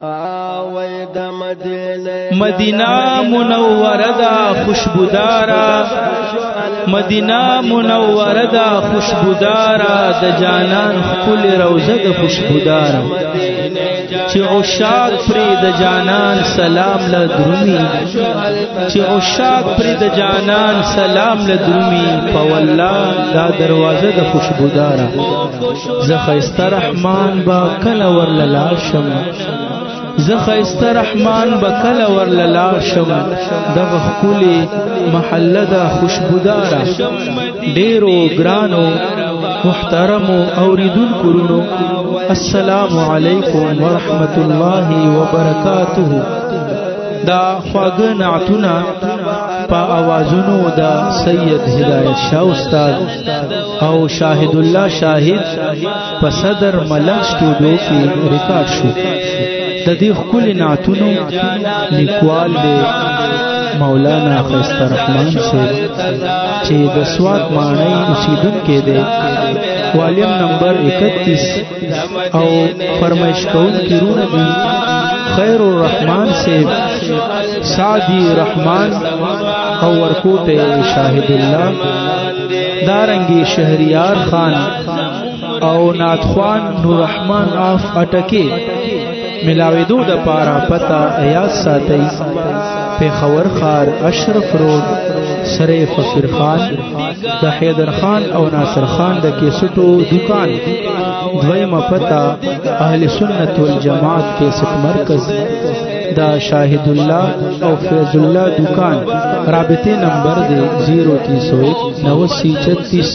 مدینہ منوره دا خوشبودارا مدینہ منوره دا خوشبودارا د جانان خپل روزه د خوشبودارا چې عشاق پری د جانان سلام له درومي چې عشاق پری د جانان سلام له درومي په والله دا دروازه د خوشبودارا زه خیسته رحمان با کله ورللا شم زه خیسته رحمان بکل ورللا شم دغه ښکلې محله ده خوشبوداره ډېرو ګرانو محترمو اوریدونکو وروڼو السلام علیکم ورحمت الله وبرکاته دا خواږه نعتونه په اوازونو د سید هدایت شاه استاد او شاهد الله شاهد په صدر ملنګ سټوډیو کې ریکارډ شو د دې ښکلي نعتونو لیکوال دی مولانا خیسته رحمان صاحب چې د سوات ماڼۍ اوسیدونکی دی والیم نمبر 31 او فرمایش کوونکي وروڼه دي خیر الرحمان صاحب سعدی رحمان او ورکوټه شاهد الله دارنګي شهریار خان او ناتخوان نور رحمان آف اٹکی ملاویدو د پارا پتا ایاز ساتي پیښور خار اشرف روډ سره فقیر خان د حیدر خان او ناصر خان د کیسټو دکان دویمه پتا اهل سنت والجماعت کیسټ مرکز دا شاهد الله او فیض الله دکان رابطه نمبر دی 0301 8936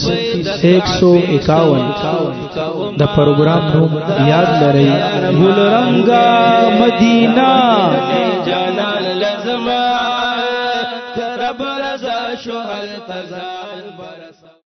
151 د پروګرام نوم یاد لرئ ګل رنگا مدینہ جانان لزما رب رضا شو التزام